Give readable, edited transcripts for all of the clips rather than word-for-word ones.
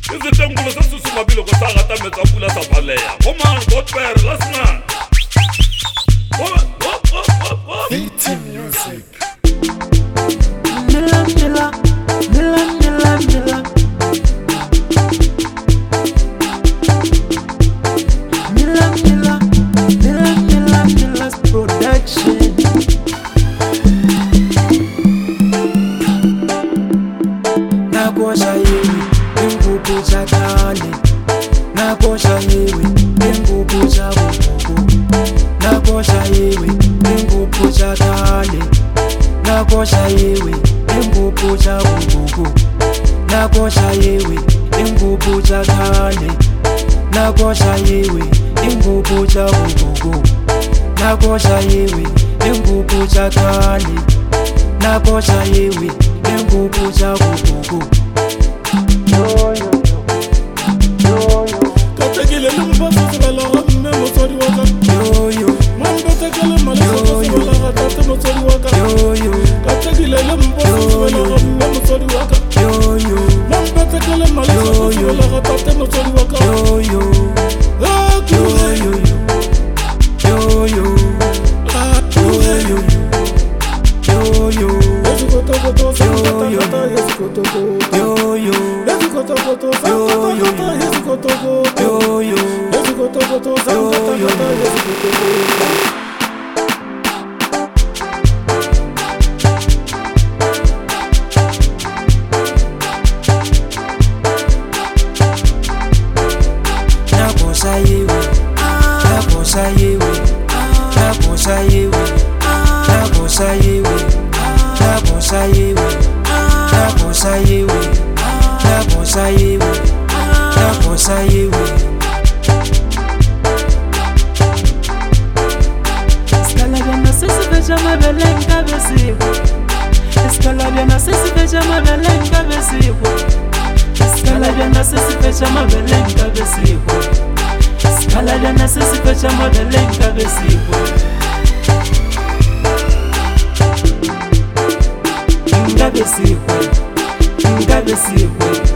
Izitengulu sesusumabile kusakata metsapula sapaleya. Come on, Godbear, last man. VT Music. Mila, mila, mila, mila, mila. Mila, mila, mila, mila, mila production. Nakosha yewe, ingubu chakane. Nakosha yewe, ingubu chabubu. Nakosha yewe, ingubu chakane. Nakosha yewe, ingubu chabubu. Nakosha yewe, ingubu chakane. Nakosha yewe, ingubu chabubu. Nakosha yewe, ingubu chakane. Nakosha yewe, ingubu chabubu. Katekile lumbafu sala hamme mosori waka. Mamba tekele malasa sala hatate mosori waka. Katekile lumbafu sala hamme mosori waka. Mamba tekele malasa sala hatate mosori waka. Nakosha yewe, nakosha yewe, nakosha yewe, nakosha yewe, nakosha yewe, nakosha yewe, nakosha yewe, nakosha yewe. Escala bien, no sé si te llama Belén Cabecijo. Escala bien, no sé si te llama Belén Cabecijo. Escala bien, no sé si te llama Belén Cabecijo. Escala bien, no sé si te llama Belén Cabecijo. Cabecijo, Cabecijo.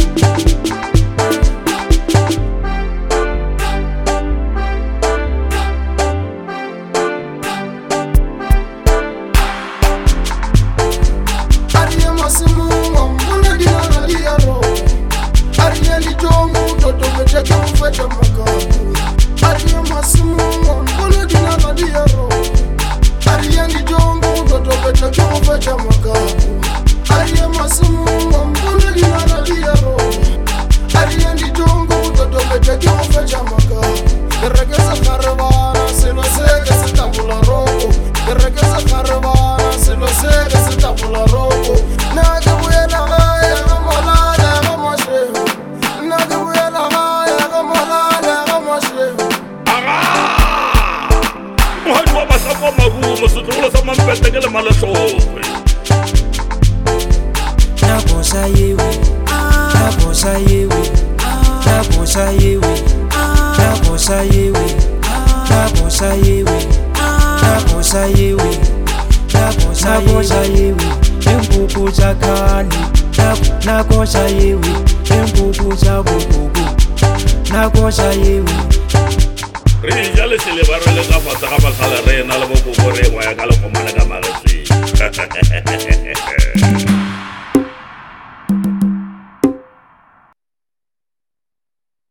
Nakosha yewe, nakosha yewe, nakosha yewe, nakosha yewe, nakosha yewe, nakosha yewe, nakosha yewe, ingubu chakane. Nakosha yewe, ingubu chabubu. Nakosha yewe. Rija le sile barre le kafa sa kapa sala re na le boko gore wa ya ka le komana ka magasi.